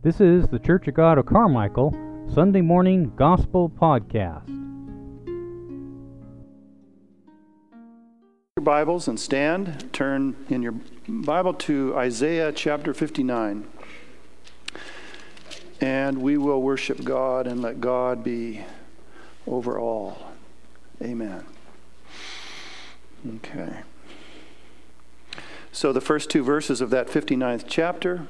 This is the Church of God of Carmichael Sunday Morning Gospel Podcast. Your Bibles and stand. Turn in your Bible to Isaiah chapter 59. And we will worship God and let God be over all. Amen. Okay. So the first two verses of that 59th chapter.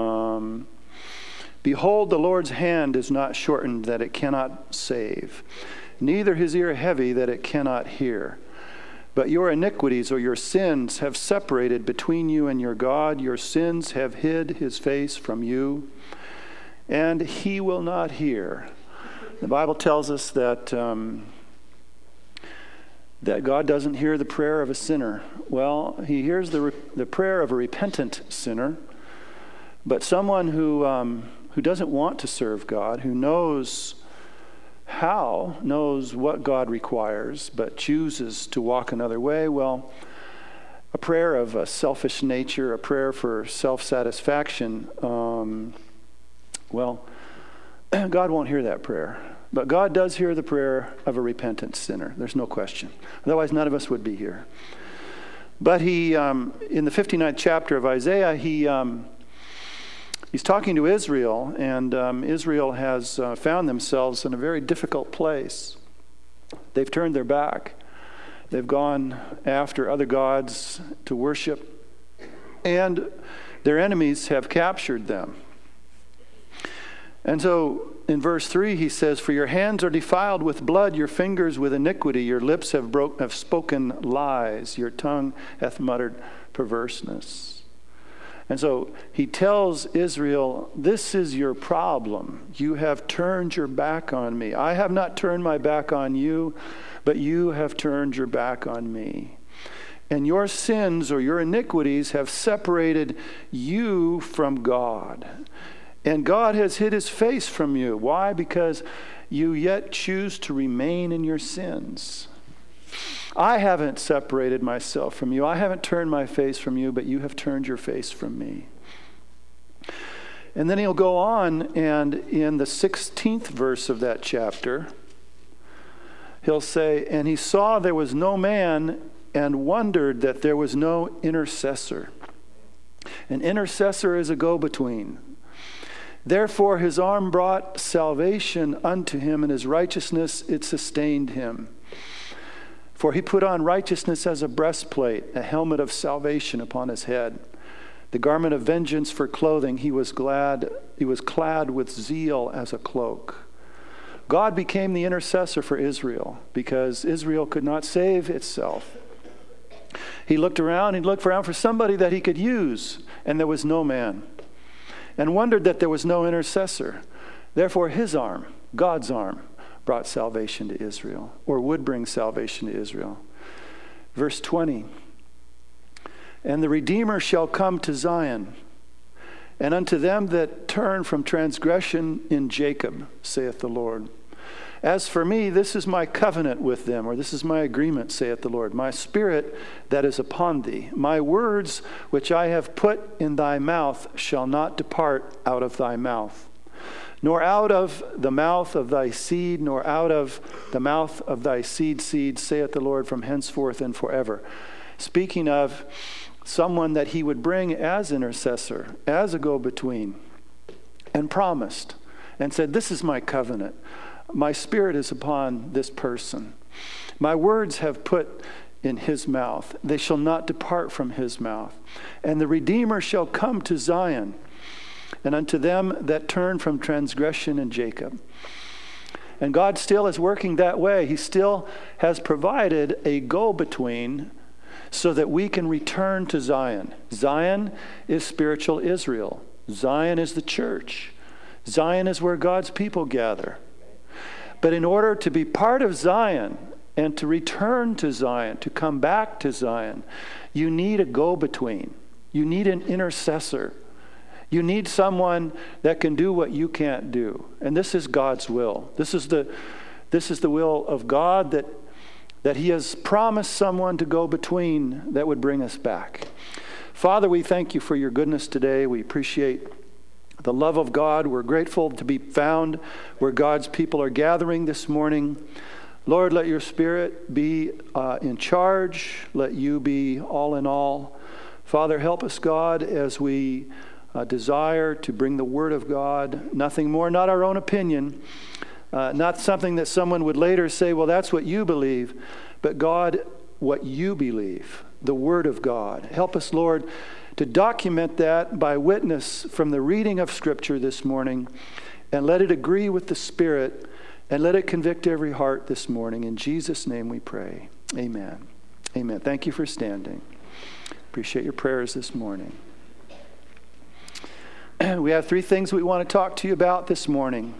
Behold, the Lord's hand is not shortened that it cannot save, neither his ear heavy that it cannot hear. But your iniquities or your sins have separated between you and your God. Your sins have hid his face from you, and he will not hear. The Bible tells us that God doesn't hear the prayer of a sinner. Well, he hears the prayer of a repentant sinner, but someone who doesn't want to serve God, who knows what God requires, but chooses to walk another way, well, a prayer of a selfish nature, a prayer for self-satisfaction, God won't hear that prayer. But God does hear the prayer of a repentant sinner. There's no question. Otherwise, none of us would be here. But he, in the 59th chapter of Isaiah, he's talking to Israel, and Israel has found themselves in a very difficult place. They've turned their back. They've gone after other gods to worship, and their enemies have captured them. And so in verse 3 he says, "For your hands are defiled with blood, your fingers with iniquity, your lips have spoken lies, your tongue hath muttered perverseness." And so he tells Israel, this is your problem. You have turned your back on me. I have not turned my back on you, but you have turned your back on me. And your sins or your iniquities have separated you from God. And God has hid his face from you. Why? Because you yet choose to remain in your sins. I haven't separated myself from you. I haven't turned my face from you, but you have turned your face from me. And then he'll go on, and in the 16th verse of that chapter, he'll say, "And he saw there was no man and wondered that there was no intercessor." An intercessor is a go-between. Therefore his arm brought salvation unto him, and his righteousness it sustained him. For he put on righteousness as a breastplate, a helmet of salvation upon his head. The garment of vengeance for clothing, he was clad with zeal as a cloak. God became the intercessor for Israel because Israel could not save itself. He looked around for somebody that he could use, and there was no man. And wondered that there was no intercessor. Therefore his arm, God's arm, brought salvation to Israel, or would bring salvation to Israel. Verse 20, "And the Redeemer shall come to Zion, and unto them that turn from transgression in Jacob, saith the Lord. As for me, this is my covenant with them," or this is my agreement, saith the Lord. "My spirit that is upon thee, my words which I have put in thy mouth shall not depart out of thy mouth, nor out of the mouth of thy seed, nor out of the mouth of thy seed, saith the Lord, from henceforth and forever." Speaking of someone that he would bring as intercessor, as a go-between, and promised, and said, "This is my covenant. My spirit is upon this person. My words have put in his mouth. They shall not depart from his mouth. And the Redeemer shall come to Zion, and unto them that turn from transgression in Jacob." And God still is working that way. He still has provided a go-between so that we can return to Zion. Zion is spiritual Israel. Zion is the church. Zion is where God's people gather. But in order to be part of Zion and to return to Zion, to come back to Zion, you need a go-between. You need an intercessor. You need someone that can do what you can't do. And this is God's will. This is the will of God, that he has promised someone to go between that would bring us back. Father, we thank you for your goodness today. We appreciate the love of God. We're grateful to be found where God's people are gathering this morning. Lord, let your Spirit be in charge. Let you be all in all. Father, help us, God, as we desire to bring the Word of God, nothing more, not our own opinion, not something that someone would later say, well, that's what you believe, but God, what you believe, the Word of God. Help us, Lord, to document that by witness from the reading of Scripture this morning, and let it agree with the Spirit, and let it convict every heart this morning. In Jesus' name we pray. Amen. Amen. Thank you for standing. Appreciate your prayers this morning. We have 3 things we want to talk to you about this morning.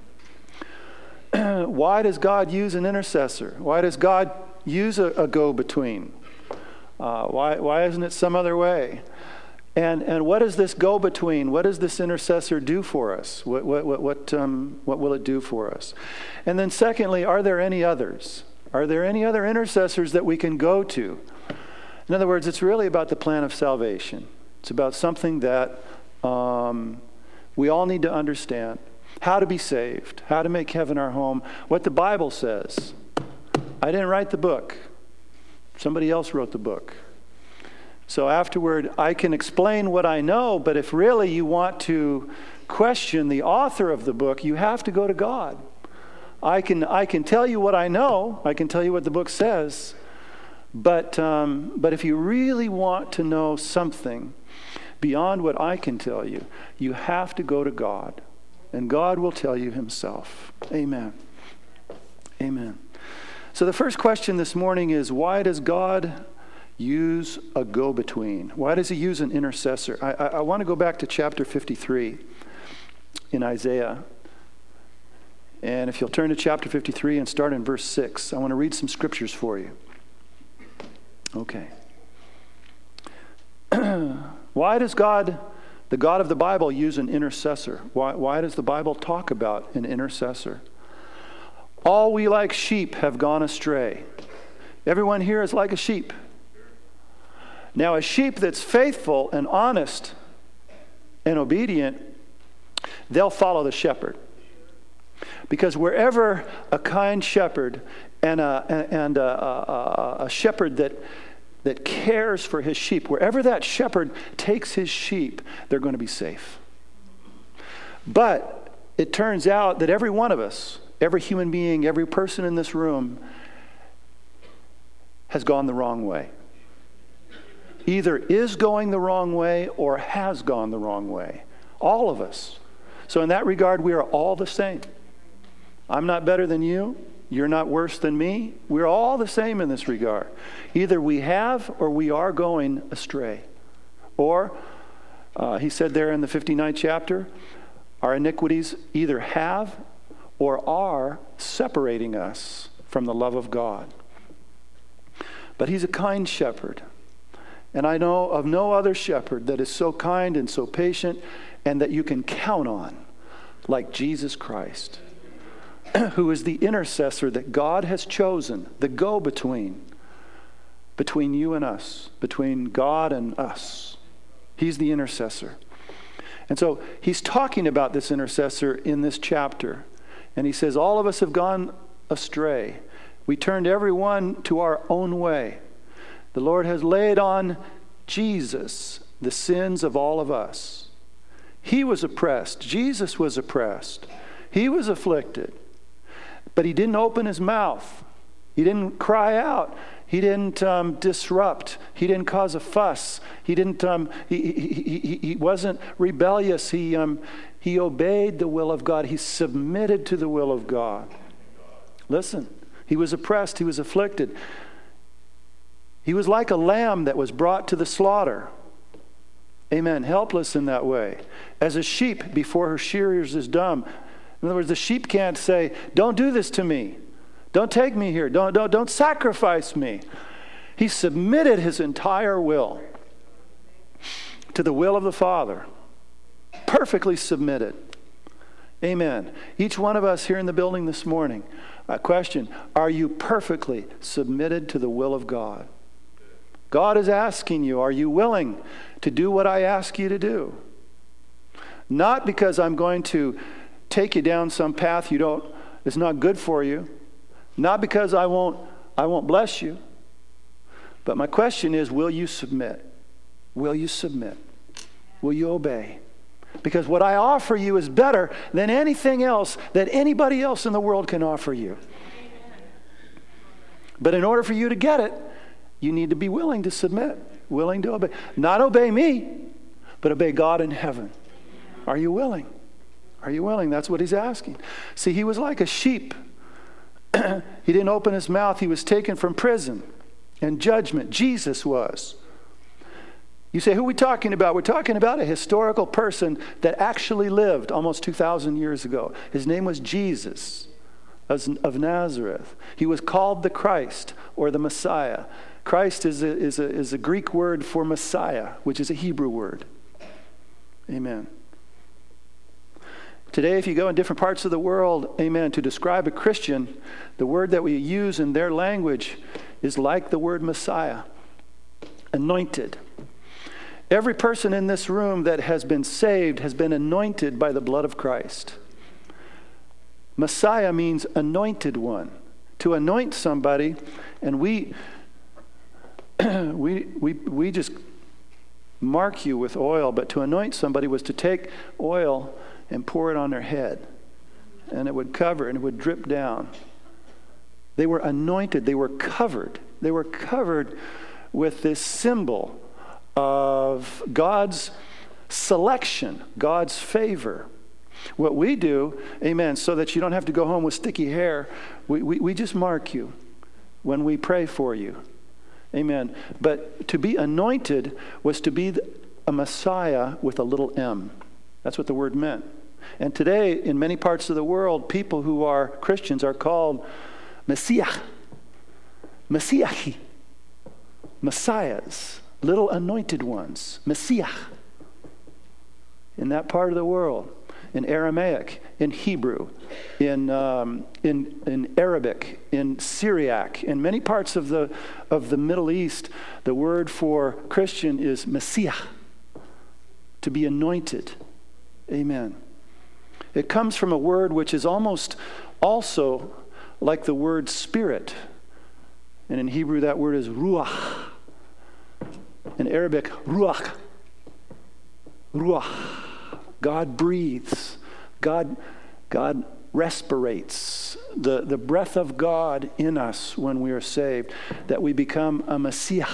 Why does God use an intercessor? Why does God use a go-between? Why isn't it some other way? And what is this go-between? What does this intercessor do for us? What will it do for us? And then secondly, are there any others? Are there any other intercessors that we can go to? In other words, it's really about the plan of salvation. It's about something that we all need to understand. How to be saved. How to make heaven our home. What the Bible says. I didn't write the book. Somebody else wrote the book. So afterward, I can explain what I know, but if really you want to question the author of the book, you have to go to God. I can tell you what I know. I can tell you what the book says. But if you really want to know something beyond what I can tell you, you have to go to God. And God will tell you himself. Amen. Amen. So the first question this morning is, why does God use a go-between? Why does he use an intercessor? I want to go back to chapter 53 in Isaiah. And if you'll turn to chapter 53 and start in verse 6, I want to read some scriptures for you. Okay. Why does God, the God of the Bible, use an intercessor? Why does the Bible talk about an intercessor? All we like sheep have gone astray. Everyone here is like a sheep. Now, a sheep that's faithful and honest and obedient, they'll follow the shepherd. Because wherever a kind shepherd and a shepherd that cares for his sheep, wherever that shepherd takes his sheep, they're going to be safe. But it turns out that every one of us, every human being, every person in this room has gone the wrong way. Either is going the wrong way or has gone the wrong way. All of us. So in that regard, we are all the same. I'm not better than you. You're not worse than me. We're all the same in this regard. Either we have or we are going astray. Or, he said there in the 59th chapter, our iniquities either have or are separating us from the love of God. But he's a kind shepherd. And I know of no other shepherd that is so kind and so patient and that you can count on like Jesus Christ, who is the intercessor that God has chosen, the go-between, between you and us, between God and us. He's the intercessor. And so he's talking about this intercessor in this chapter. And he says, all of us have gone astray. We turned everyone to our own way. The Lord has laid on Jesus the sins of all of us. He was oppressed. Jesus was oppressed. He was afflicted. But he didn't open his mouth. He didn't cry out. He didn't disrupt. He didn't cause a fuss. He didn't. He wasn't rebellious. He obeyed the will of God. He submitted to the will of God. Listen, he was oppressed. He was afflicted. He was like a lamb that was brought to the slaughter. Amen. Helpless in that way. As a sheep before her shearers is dumb. In other words, the sheep can't say, "Don't do this to me. Don't take me here. Don't sacrifice me." He submitted his entire will to the will of the Father. Perfectly submitted. Amen. Each one of us here in the building this morning, question, are you perfectly submitted to the will of God? God is asking you, are you willing to do what I ask you to do? Not because I'm going to take you down some path it's not good for you. Not because I won't bless you. But my question is, will you submit? Will you submit? Will you obey? Because what I offer you is better than anything else that anybody else in the world can offer you. But in order for you to get it, you need to be willing to submit, willing to obey. Not obey me, but obey God in heaven. Are you willing? Are you willing? That's what he's asking. See, he was like a sheep. He didn't open his mouth. He was taken from prison and judgment. Jesus was. You say, who are we talking about? We're talking about a historical person that actually lived almost 2,000 years ago. His name was Jesus of Nazareth. He was called the Christ or the Messiah. Christ is a Greek word for Messiah, which is a Hebrew word. Amen. Today, if you go in different parts of the world, amen, to describe a Christian, the word that we use in their language is like the word Messiah, anointed. Every person in this room that has been saved has been anointed by the blood of Christ. Messiah means anointed one. To anoint somebody, and we just mark you with oil, but to anoint somebody was to take oil and pour it on their head, and it would cover and it would drip down. They were anointed. They were covered. They were covered with this symbol of God's selection, God's favor. What we do, amen, so that you don't have to go home with sticky hair, we just mark you when we pray for you. Amen. But to be anointed was to be a Messiah with a little m. That's what the word meant. And today, in many parts of the world, people who are Christians are called Messiah, Messiahi, Messiahs, little anointed ones, Messiah. In that part of the world, in Aramaic, in Hebrew, in Arabic, in Syriac, in many parts of the Middle East, the word for Christian is Messiah, to be anointed. Amen. It comes from a word which is almost also like the word spirit. And in Hebrew that word is ruach. In Arabic, ruach. Ruach. God breathes. God respirates. The breath of God in us when we are saved, that we become a Messiah.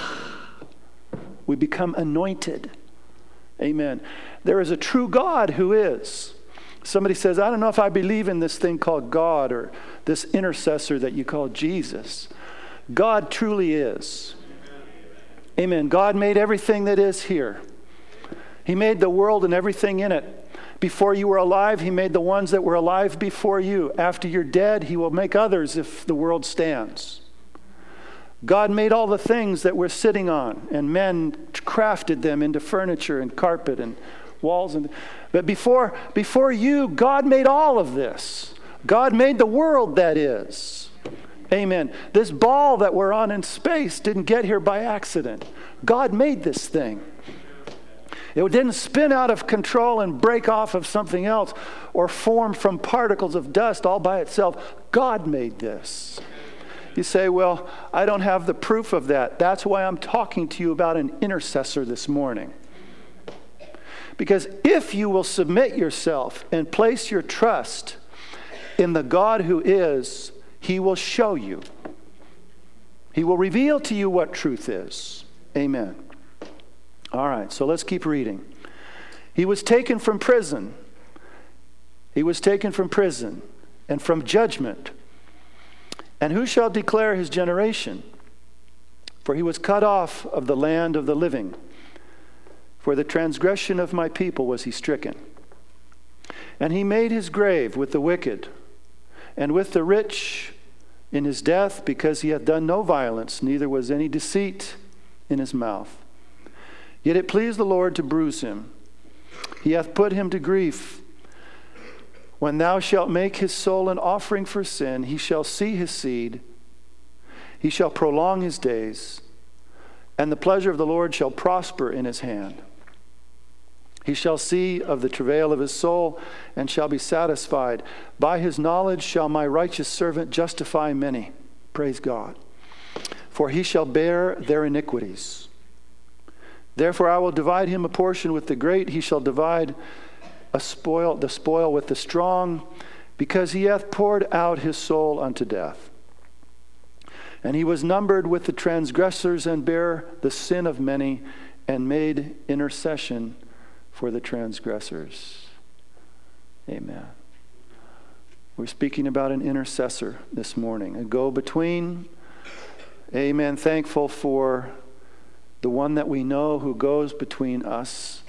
We become anointed. Amen. There is a true God who is. Somebody says, I don't know if I believe in this thing called God or this intercessor that you call Jesus. God truly is. Amen. God made everything that is here. He made the world and everything in it. Before you were alive, He made the ones that were alive before you. After you're dead, He will make others if the world stands. God made all the things that we're sitting on, and men crafted them into furniture and carpet and walls. But before you, God made all of this. God made the world that is. Amen. This ball that we're on in space didn't get here by accident. God made this thing. It didn't spin out of control and break off of something else or form from particles of dust all by itself. God made this. You say, well, I don't have the proof of that. That's why I'm talking to you about an intercessor this morning. Because if you will submit yourself and place your trust in the God who is, He will show you. He will reveal to you what truth is. Amen. All right, so let's keep reading. He was taken from prison. He was taken from prison and from judgment. And who shall declare his generation? For he was cut off of the land of the living. For the transgression of my people was he stricken. And he made his grave with the wicked, and with the rich in his death, because he hath done no violence, neither was any deceit in his mouth. Yet it pleased the Lord to bruise him. He hath put him to grief. When thou shalt make his soul an offering for sin, he shall see his seed. He shall prolong his days, and the pleasure of the Lord shall prosper in his hand. He shall see of the travail of his soul and shall be satisfied. By his knowledge shall my righteous servant justify many. Praise God. For he shall bear their iniquities. Therefore I will divide him a portion with the great. He shall divide the spoil with the strong, because he hath poured out his soul unto death. And he was numbered with the transgressors, and bare the sin of many, and made intercession for the transgressors. Amen. We're speaking about an intercessor this morning, a go-between. Amen. Thankful for the one that we know who goes between us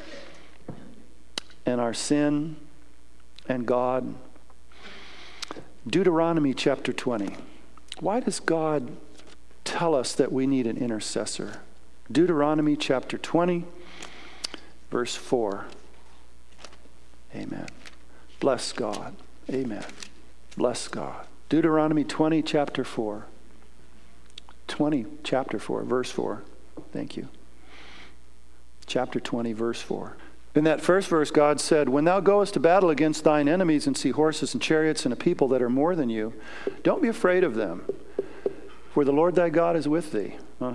and our sin and God. Deuteronomy chapter 20. Why does God tell us that we need an intercessor? Deuteronomy chapter 20, verse 4. Amen. Bless God. Amen. Bless God. Deuteronomy 20, chapter 4. 20, chapter 4, verse 4. Thank you. Chapter 20, verse 4. In that first verse, God said, when thou goest to battle against thine enemies and see horses and chariots and a people that are more than you, don't be afraid of them, for the Lord thy God is with thee.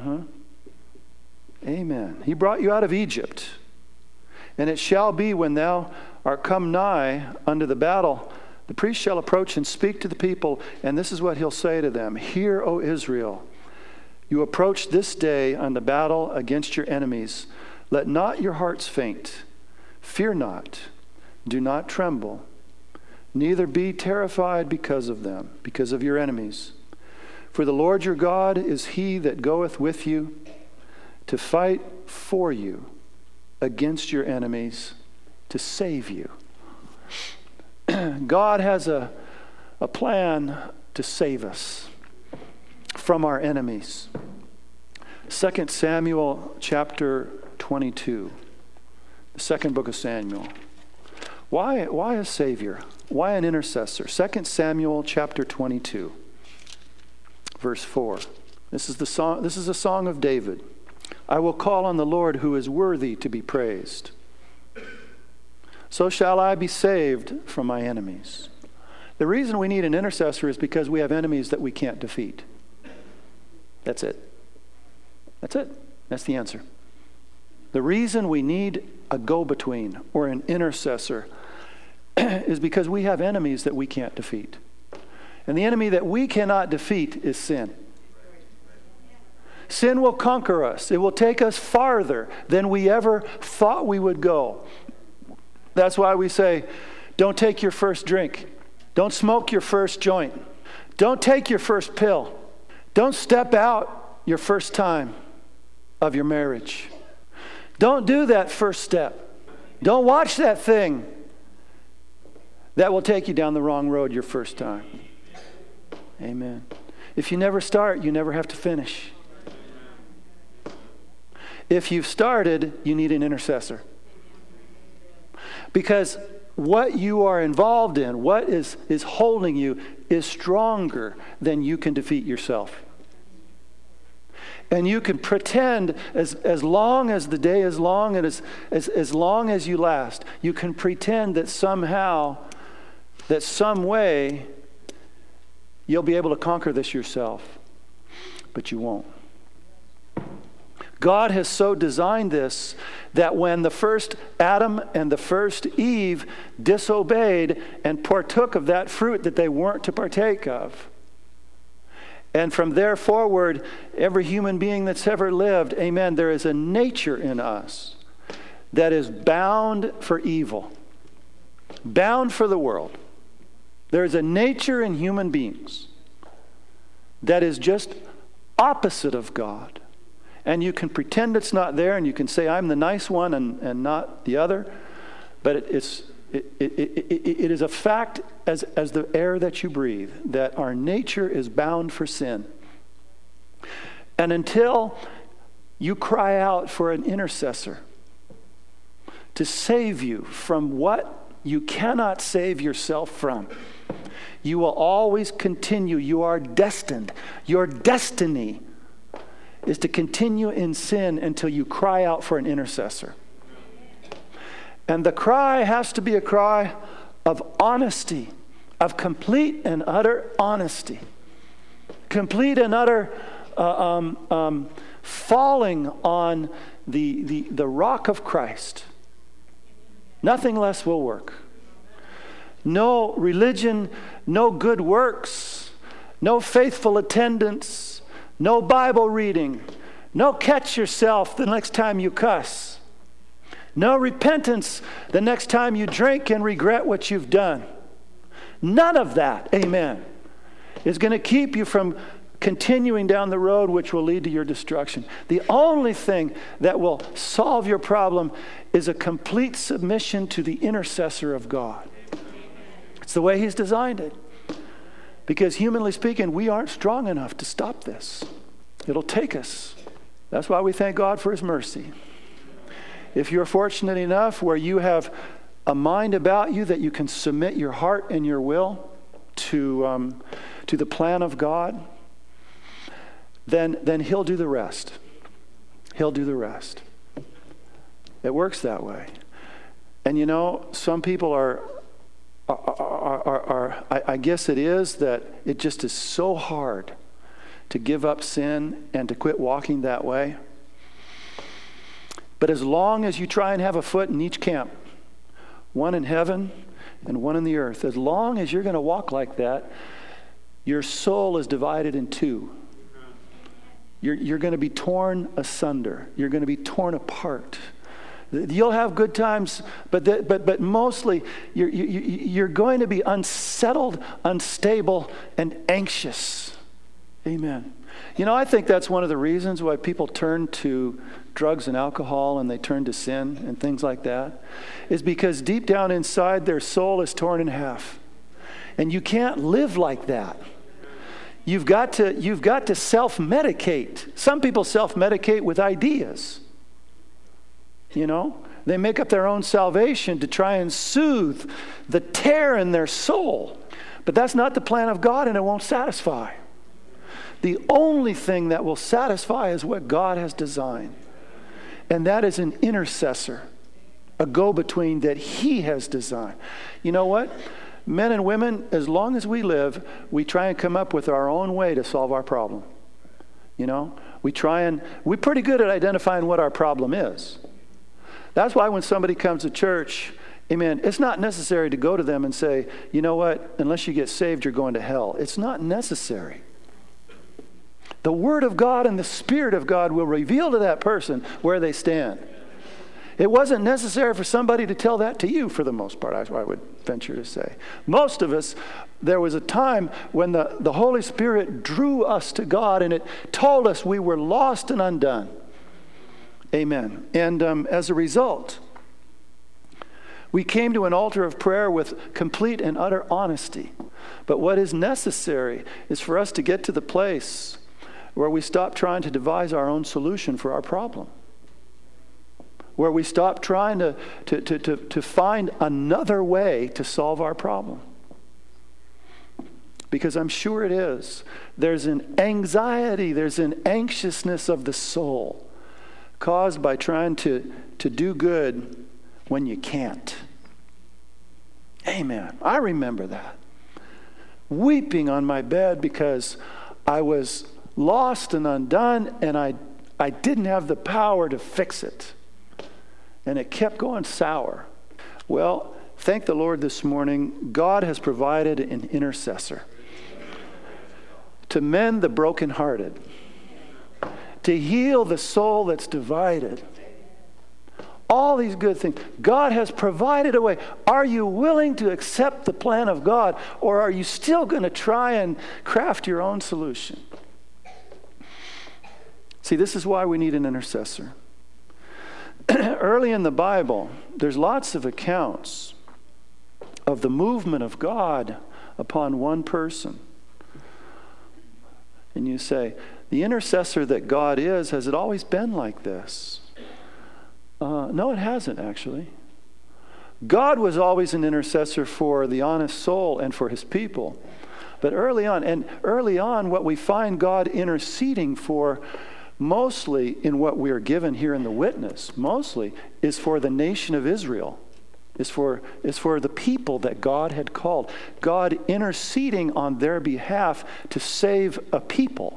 Amen. He brought you out of Egypt. And it shall be when thou art come nigh unto the battle, the priest shall approach and speak to the people, and this is what he'll say to them. Hear, O Israel, you approach this day unto battle against your enemies. Let not your hearts faint. Fear not. Do not tremble. Neither be terrified because of them, because of your enemies. For the Lord your God is he that goeth with you to fight for you against your enemies, to save you. God has a plan to save us from our enemies. 2 Samuel chapter 22, the second book of Samuel. Why a Savior? Why an intercessor? 2 Samuel chapter 22, verse 4. This is a song of David. I will call on the Lord who is worthy to be praised. So shall I be saved from my enemies. The reason we need an intercessor is because we have enemies that we can't defeat. That's it. That's it. That's the answer. The reason we need a go-between or an intercessor is because we have enemies that we can't defeat. And the enemy that we cannot defeat is sin. Sin will conquer us. It will take us farther than we ever thought we would go. That's why we say, don't take your first drink. Don't smoke your first joint. Don't take your first pill. Don't step out your first time of your marriage. Don't do that first step. Don't watch that thing that will take you down the wrong road your first time. Amen. If you never start, you never have to finish. If you've started, you need an intercessor. Because what you are involved in, what is holding you, is stronger than you can defeat yourself. And you can pretend as long as the day is long and as long as you last, you can pretend that somehow, that some way, you'll be able to conquer this yourself. But you won't. God has so designed this that when the first Adam and the first Eve disobeyed and partook of that fruit that they weren't to partake of, and from there forward, every human being that's ever lived, amen, there is a nature in us that is bound for evil, bound for the world. There is a nature in human beings that is just opposite of God. And you can pretend it's not there, and you can say, I'm the nice one and not the other. But it is a fact as the air that you breathe, that our nature is bound for sin. And until you cry out for an intercessor to save you from what you cannot save yourself from, you will always continue. You are destined. Your destiny is to continue in sin until you cry out for an intercessor. And the cry has to be a cry of honesty, of complete and utter honesty. Complete and utter falling on the rock of Christ. Nothing less will work. No religion, no good works, no faithful attendance, no Bible reading, no catch yourself the next time you cuss, no repentance the next time you drink and regret what you've done. None of that, amen, is going to keep you from continuing down the road which will lead to your destruction. The only thing that will solve your problem is a complete submission to the intercessor of God. It's the way He's designed it. Because humanly speaking, we aren't strong enough to stop this. It'll take us. That's why we thank God for His mercy. If you're fortunate enough where you have a mind about you that you can submit your heart and your will to the plan of God, then He'll do the rest. He'll do the rest. It works that way. And you know, some people are I guess it is that it just is so hard to give up sin and to quit walking that way. But as long as you try and have a foot in each camp, one in heaven and one in the earth, as long as you're going to walk like that, your soul is divided in two. You're going to be torn asunder. You're going to be torn apart. You'll have good times, but mostly you're going to be unsettled, unstable, and anxious. Amen. You know, I think that's one of the reasons why people turn to drugs and alcohol and they turn to sin and things like that, is because deep down inside their soul is torn in half. And you can't live like that. You've got to self-medicate. Some people self-medicate with ideas. You know, they make up their own salvation to try and soothe the tear in their soul. But that's not the plan of God, and it won't satisfy. The only thing that will satisfy is what God has designed. And that is an intercessor, a go-between that He has designed. You know what? Men and women, as long as we live, we try and come up with our own way to solve our problem. You know, we're pretty good at identifying what our problem is. That's why when somebody comes to church, amen, it's not necessary to go to them and say, you know what, unless you get saved, you're going to hell. It's not necessary. The Word of God and the Spirit of God will reveal to that person where they stand. It wasn't necessary for somebody to tell that to you for the most part, I would venture to say. Most of us, there was a time when the Holy Spirit drew us to God and it told us we were lost and undone. Amen. And as a result, we came to an altar of prayer with complete and utter honesty. But what is necessary is for us to get to the place where we stop trying to devise our own solution for our problem. Where we stop trying to find another way to solve our problem. Because I'm sure it is. There's an anxiety, there's an anxiousness of the soul caused by trying to do good when you can't. Amen. I remember that. Weeping on my bed because I was lost and undone and I didn't have the power to fix it. And it kept going sour. Well, thank the Lord this morning. God has provided an intercessor to mend the brokenhearted, to heal the soul that's divided. All these good things. God has provided a way. Are you willing to accept the plan of God, or are you still going to try and craft your own solution? See, this is why we need an intercessor. Early in the Bible, there's lots of accounts of the movement of God upon one person. And you say, the intercessor that God is, has it always been like this? No, it hasn't actually. God was always an intercessor for the honest soul and for His people. But early on, what we find God interceding for, mostly in what we are given here in the witness, mostly is for the nation of Israel. is for the people that God had called. God interceding on their behalf to save a people.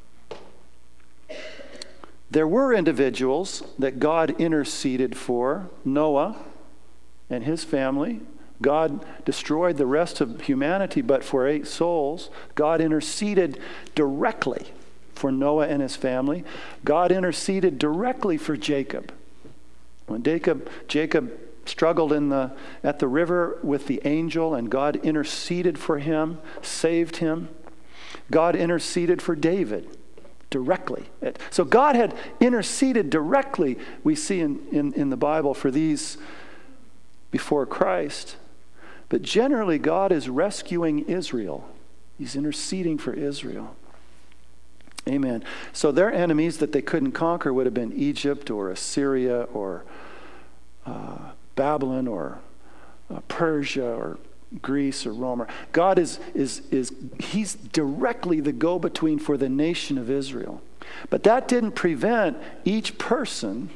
There were individuals that God interceded for. Noah and his family. God destroyed the rest of humanity, but for 8 souls, God interceded directly for Noah and his family. God interceded directly for Jacob. When Jacob struggled at the river with the angel, and God interceded for him, saved him. God interceded for David directly. So God had interceded directly, we see in the Bible, for these before Christ. But generally, God is rescuing Israel. He's interceding for Israel. Amen. So their enemies that they couldn't conquer would have been Egypt or Assyria or Babylon or Persia or Greece or Rome. God he's directly the go-between for the nation of Israel. But that didn't prevent each person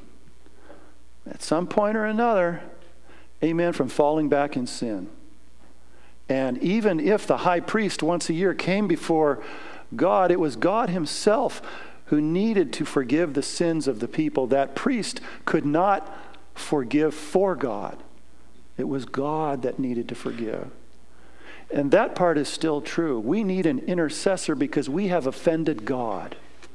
at some point or another, amen, from falling back in sin. And even if the high priest once a year came before God, it was God himself who needed to forgive the sins of the people. That priest could not forgive for God. It was God that needed to forgive. And that part is still true. We need an intercessor because we have offended God.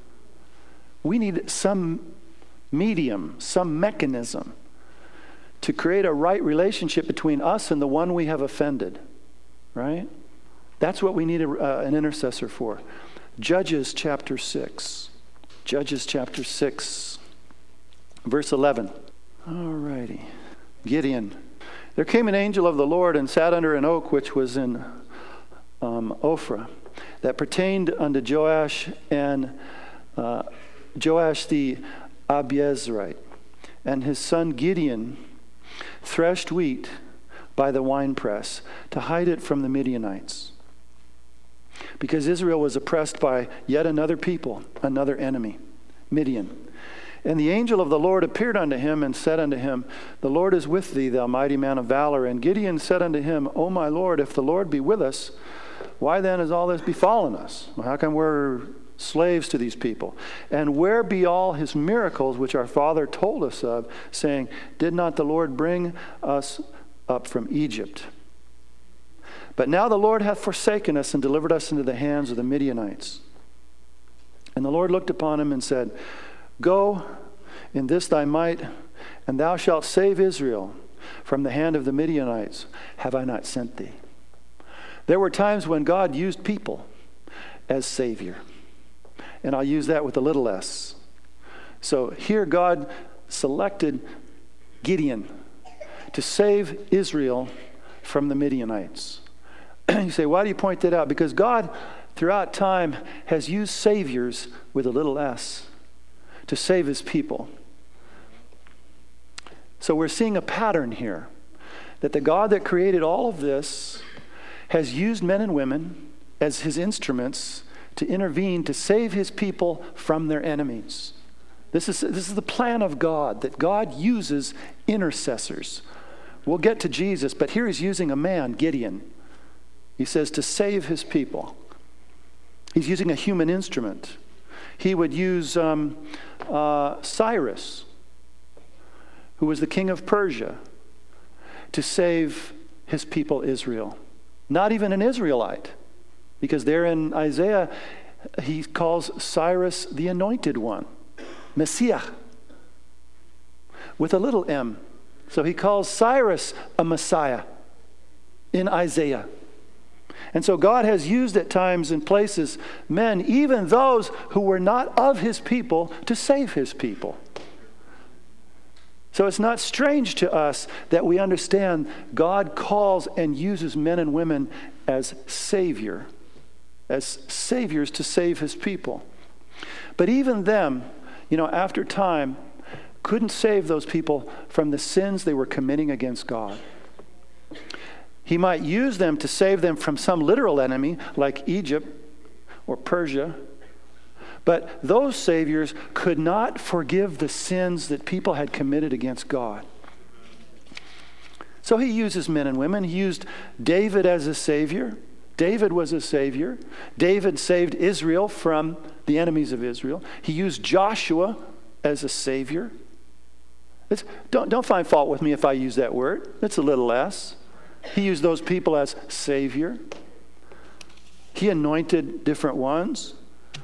We need some medium, some mechanism to create a right relationship between us and the one we have offended. Right? That's what we need an intercessor for. Judges chapter 6. Judges chapter 6, verse 11. All righty. Gideon. There came an angel of the Lord and sat under an oak which was in Ophrah, that pertained unto Joash and Joash the Abiezrite. And his son Gideon threshed wheat by the winepress to hide it from the Midianites, because Israel was oppressed by yet another people, another enemy, Midian. And the angel of the Lord appeared unto him and said unto him, The Lord is with thee, thou mighty man of valor. And Gideon said unto him, O my Lord, if the Lord be with us, why then has all this befallen us? How come we're slaves to these people? And where be all his miracles which our father told us of, saying, Did not the Lord bring us up from Egypt? But now the Lord hath forsaken us and delivered us into the hands of the Midianites. And the Lord looked upon him and said, Go in this thy might, and thou shalt save Israel from the hand of the Midianites. Have I not sent thee? There were times when God used people as Savior. And I'll use that with a little s. So here God selected Gideon to save Israel from the Midianites. You say, why do you point that out? Because God, throughout time, has used saviors with a little s to save his people. So we're seeing a pattern here, that the God that created all of this has used men and women as his instruments to intervene to save his people from their enemies. This is the plan of God, that God uses intercessors. We'll get to Jesus, but here he's using a man, Gideon. He says to save his people. He's using a human instrument. He would use Cyrus, who was the king of Persia, to save his people Israel. Not even an Israelite, because there in Isaiah, he calls Cyrus the anointed one, Messiah, with a little m. So he calls Cyrus a Messiah in Isaiah. And so God has used at times and places men, even those who were not of his people, to save his people. So it's not strange to us that we understand God calls and uses men and women as saviors to save his people. But even them, after time, couldn't save those people from the sins they were committing against God. He might use them to save them from some literal enemy like Egypt or Persia, but those saviors could not forgive the sins that people had committed against God. So he uses men and women. He used David as a savior. David was a savior. David saved Israel from the enemies of Israel. He used Joshua as a savior. Don't find fault with me if I use that word. It's a little less. He used those people as savior. He anointed different ones.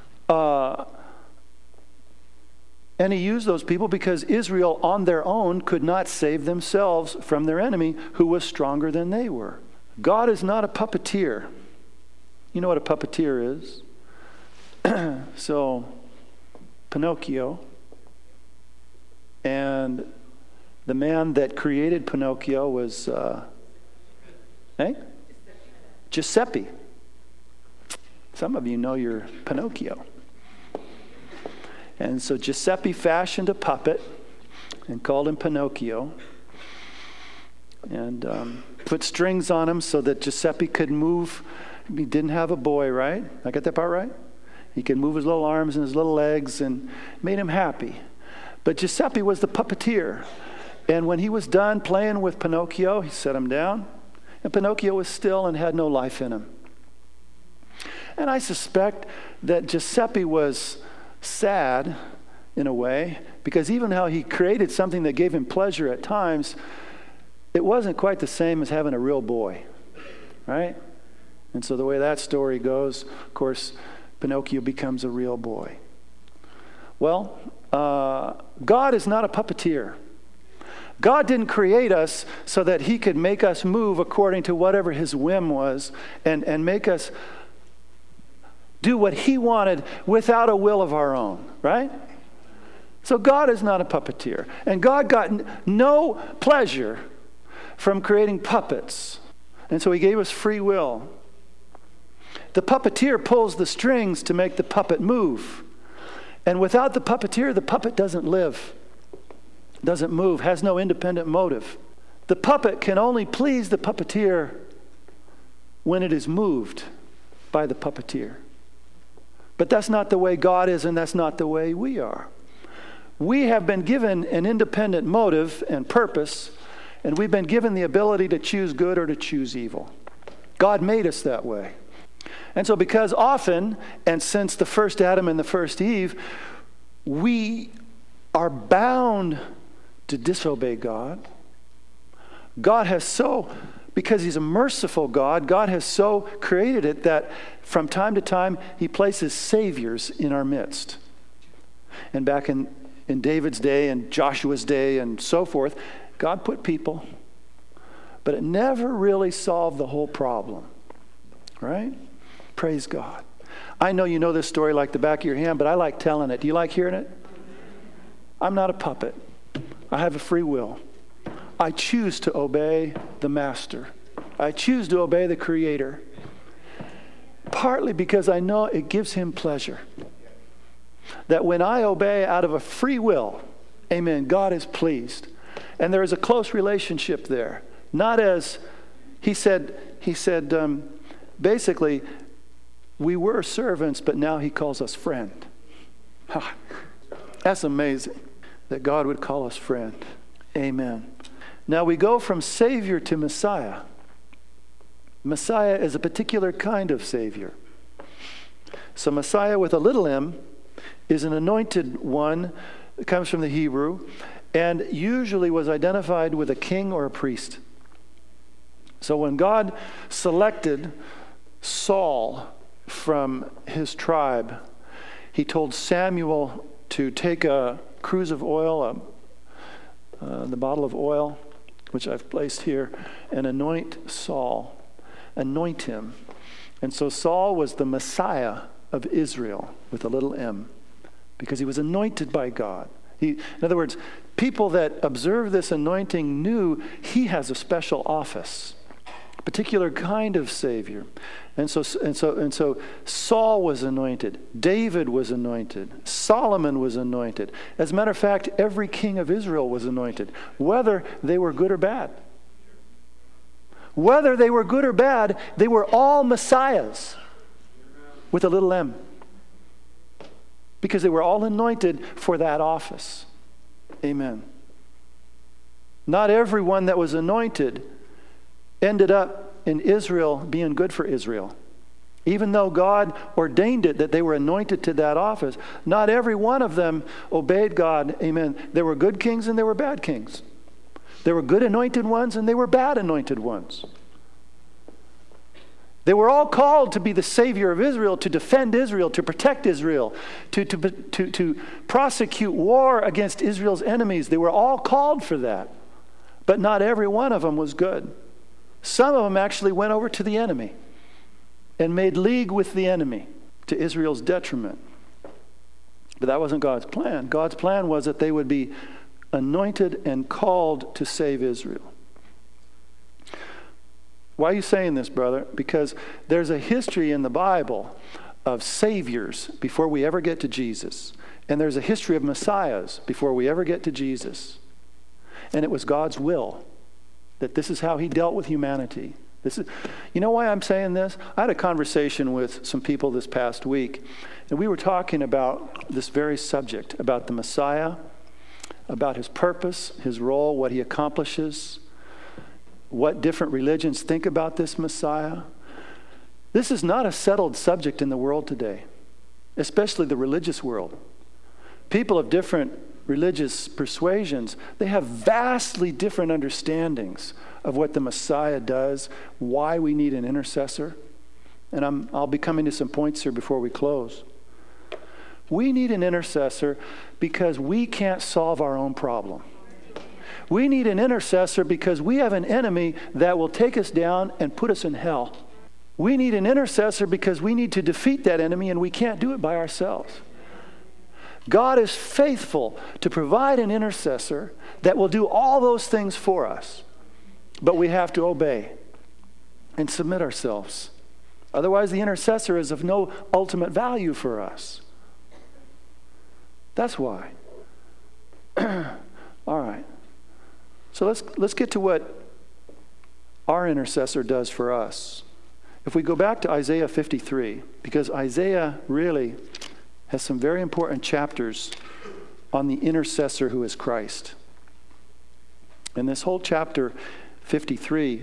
And he used those people because Israel on their own could not save themselves from their enemy who was stronger than they were. God is not a puppeteer. You know what a puppeteer is? So, Pinocchio, and the man that created Pinocchio was, Giuseppe. Some of you know your Pinocchio. And so Giuseppe fashioned a puppet and called him Pinocchio, and put strings on him so that Giuseppe could move. He didn't have a boy, right? I got that part right? He could move his little arms and his little legs, and made him happy. But Giuseppe was the puppeteer. And when he was done playing with Pinocchio, he set him down, and Pinocchio was still and had no life in him. And I suspect that Giuseppe was sad in a way, because even how he created something that gave him pleasure at times, it wasn't quite the same as having a real boy, right? And so the way that story goes, of course, Pinocchio becomes a real boy. Well, God is not a puppeteer. God didn't create us so that he could make us move according to whatever his whim was, and make us do what he wanted without a will of our own, right? So God is not a puppeteer. And God got no pleasure from creating puppets. And so he gave us free will. The puppeteer pulls the strings to make the puppet move. And without the puppeteer, the puppet doesn't live, doesn't move, has no independent motive. The puppet can only please the puppeteer when it is moved by the puppeteer. But that's not the way God is, and that's not the way we are. We have been given an independent motive and purpose, and we've been given the ability to choose good or to choose evil. God made us that way. And so because often, and since the first Adam and the first Eve, we are bound to disobey God, God has so, because he's a merciful God, God has so created it that from time to time he places saviors in our midst. And back in David's day and Joshua's day and so forth, God put people, but it never really solved the whole problem, right? Praise God. I know you know this story like the back of your hand, but I like telling it. Do you like hearing it? I'm not a puppet. I have a free will. I choose to obey the master. I choose to obey the Creator. Partly because I know it gives him pleasure. That when I obey out of a free will, amen, God is pleased. And there is a close relationship there. Not as, he said, basically, we were servants, but now he calls us friend. That's amazing that God would call us friend. Amen. Now we go from Savior to Messiah. Messiah is a particular kind of Savior. So Messiah with a little m is an anointed one. It comes from the Hebrew, and usually was identified with a king or a priest. So when God selected Saul from his tribe, he told Samuel to take a cruse of oil, the bottle of oil, which I've placed here, and anoint Saul. Anoint him. And so Saul was the Messiah of Israel with a little m, because he was anointed by God. In other words, people that observe this anointing knew he has a special office, a particular kind of Savior. And so Saul was anointed. David was anointed. Solomon was anointed. As a matter of fact, every king of Israel was anointed, whether they were good or bad. Whether they were good or bad, they were all messiahs with a little m, because they were all anointed for that office. Amen. Not everyone that was anointed ended up in Israel being good for Israel. Even though God ordained it that they were anointed to that office, not every one of them obeyed God. Amen. There were good kings and there were bad kings. There were good anointed ones and they were bad anointed ones. They were all called to be the Savior of Israel, to defend Israel, to protect Israel, to prosecute war against Israel's enemies. They were all called for that. But not every one of them was good. Some of them actually went over to the enemy and made league with the enemy to Israel's detriment. But that wasn't God's plan. God's plan was that they would be anointed and called to save Israel. Why are you saying this, brother? Because there's a history in the Bible of saviors before we ever get to Jesus. And there's a history of messiahs before we ever get to Jesus. And it was God's will that this is how he dealt with humanity. You know why I'm saying this? I had a conversation with some people this past week, and we were talking about this very subject, about the Messiah, about his purpose, his role, what he accomplishes, what different religions think about this Messiah. This is not a settled subject in the world today, especially the religious world. People of different religious persuasions, they have vastly different understandings of what the Messiah does, why we need an intercessor. And I'll be coming to some points here before we close. We need an intercessor because we can't solve our own problem. We need an intercessor because we have an enemy that will take us down and put us in hell. We need an intercessor because we need to defeat that enemy and we can't do it by ourselves. God is faithful to provide an intercessor that will do all those things for us. But we have to obey and submit ourselves. Otherwise, the intercessor is of no ultimate value for us. That's why. All right. So let's get to what our intercessor does for us. If we go back to Isaiah 53, because Isaiah really has some very important chapters on the intercessor who is Christ. And this whole chapter 53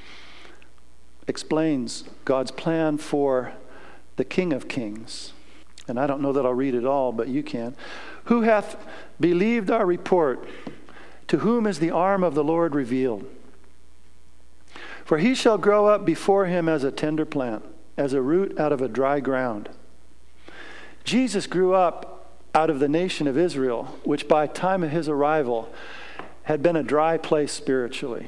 explains God's plan for the King of Kings. And I don't know that I'll read it all, but you can. Who hath believed our report? To whom is the arm of the Lord revealed? For he shall grow up before him as a tender plant, as a root out of a dry ground. Jesus grew up out of the nation of Israel, which by time of his arrival had been a dry place spiritually.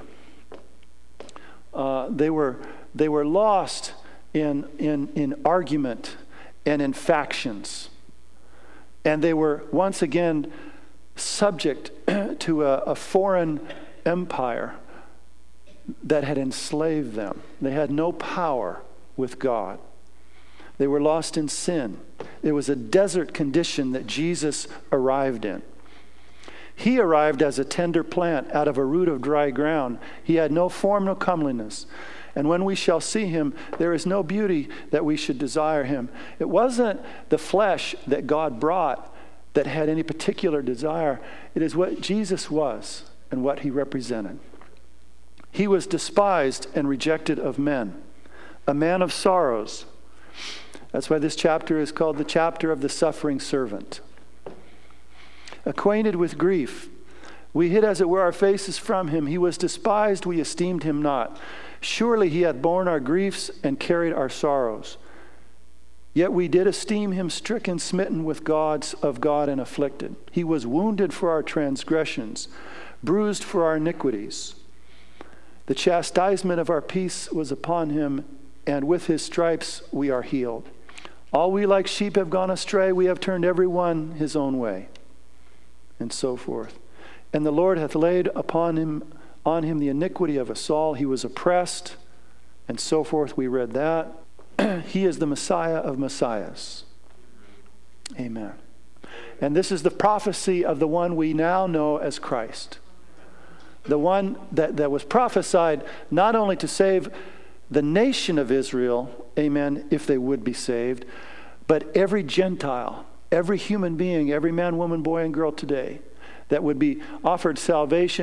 They were lost in argument and in factions. And they were once again subject to a foreign empire that had enslaved them. They had no power with God. They were lost in sin. It was a desert condition that Jesus arrived in. He arrived as a tender plant out of a root of dry ground. He had no form, no comeliness. And when we shall see him, there is no beauty that we should desire him. It wasn't the flesh that God brought that had any particular desire. It is what Jesus was and what he represented. He was despised and rejected of men, a man of sorrows. That's why this chapter is called the chapter of the suffering servant. Acquainted with grief, we hid as it were our faces from him. He was despised, we esteemed him not. Surely he hath borne our griefs and carried our sorrows. Yet we did esteem him stricken, smitten with of God and afflicted. He was wounded for our transgressions, bruised for our iniquities. The chastisement of our peace was upon him, and with his stripes we are healed. All we like sheep have gone astray, we have turned every one his own way. And so forth. And the Lord hath laid on him the iniquity of us all. He was oppressed, and so forth. We read that. He is the Messiah of Messiahs. Amen. And this is the prophecy of the one we now know as Christ. The one that was prophesied not only to save the nation of Israel, amen, if they would be saved, but every Gentile, every human being, every man, woman, boy, and girl today that would be offered salvation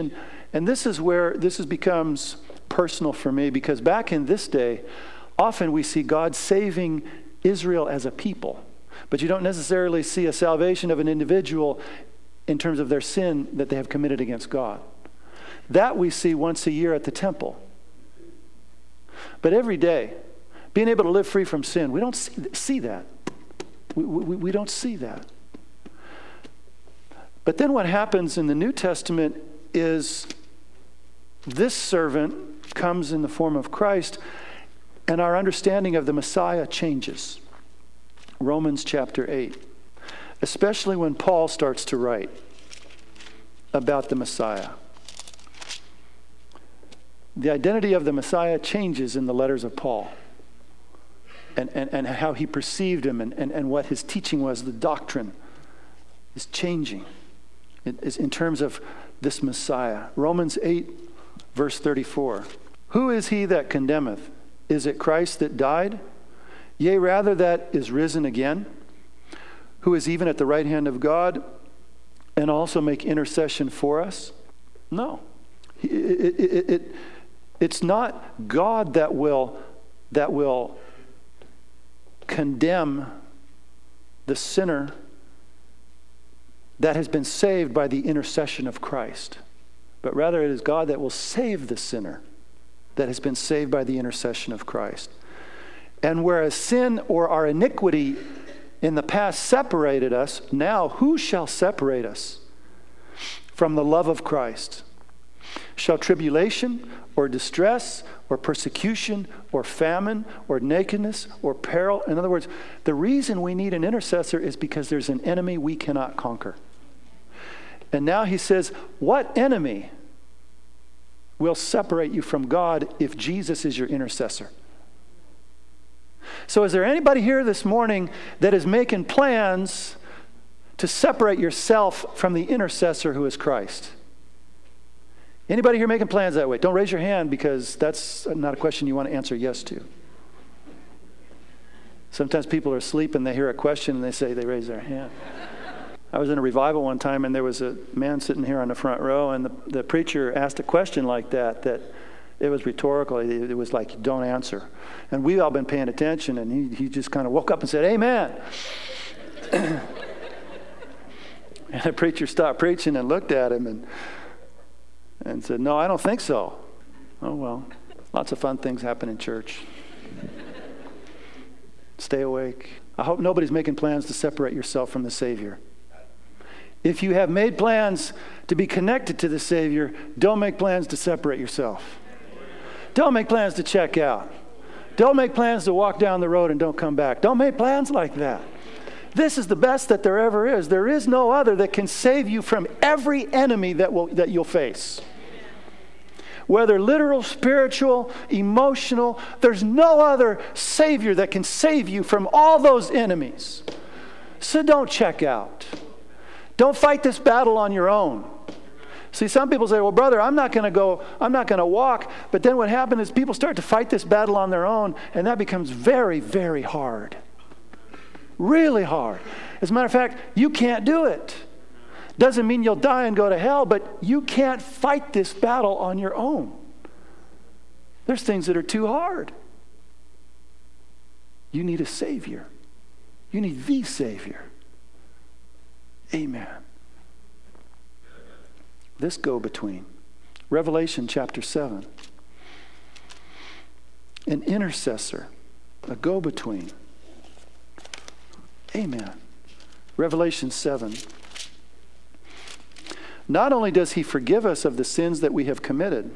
And this is where becomes personal for me, because back in this day, often we see God saving Israel as a people, but you don't necessarily see a salvation of an individual in terms of their sin that they have committed against God. That we see once a year at the temple. But every day, being able to live free from sin, we don't see that. We don't see that. But then what happens in the New Testament is this servant comes in the form of Christ, and our understanding of the Messiah changes. Romans chapter 8. Especially when Paul starts to write about the Messiah. The identity of the Messiah changes in the letters of Paul. And how he perceived him and what his teaching was, the doctrine is changing. It is in terms of this Messiah. Romans 8, verse 34. Who is he that condemneth? Is it Christ that died? Yea, rather that is risen again, who is even at the right hand of God, and also make intercession for us? No. It's not God that will condemn the sinner that has been saved by the intercession of Christ, but rather it is God that will save the sinner that has been saved by the intercession of Christ. And whereas sin or our iniquity in the past separated us, now who shall separate us from the love of Christ? Shall tribulation or distress or persecution or famine or nakedness or peril? In other words, the reason we need an intercessor is because there's an enemy we cannot conquer. And now he says, what enemy will separate you from God if Jesus is your intercessor? So is there anybody here this morning that is making plans to separate yourself from the intercessor who is Christ? Anybody here making plans that way? Don't raise your hand, because that's not a question you want to answer yes to. Sometimes people are asleep and they hear a question and they raise their hand. I was in a revival one time, and there was a man sitting here on the front row, and the preacher asked a question like that it was rhetorical. It was like, don't answer. And we've all been paying attention, and he just kind of woke up and said, amen. And the preacher stopped preaching and looked at him and said, no, I don't think so. Oh, well, lots of fun things happen in church. Stay awake. I hope nobody's making plans to separate yourself from the Savior. If you have made plans to be connected to the Savior, don't make plans to separate yourself. Don't make plans to check out. Don't make plans to walk down the road and don't come back. Don't make plans like that. This is the best that there ever is. There is no other that can save you from every enemy that you'll face. Whether literal, spiritual, emotional, there's no other Savior that can save you from all those enemies. So don't check out. Don't fight this battle on your own. See, some people say, well, brother, I'm not going to walk. But then what happens is people start to fight this battle on their own, and that becomes very, very hard. Really hard. As a matter of fact, you can't do it. Doesn't mean you'll die and go to hell, but you can't fight this battle on your own. There's things that are too hard. You need a Savior. You need the Savior. Amen. This go-between. Revelation chapter 7. An intercessor. A go-between. Amen. Revelation 7. Not only does he forgive us of the sins that we have committed,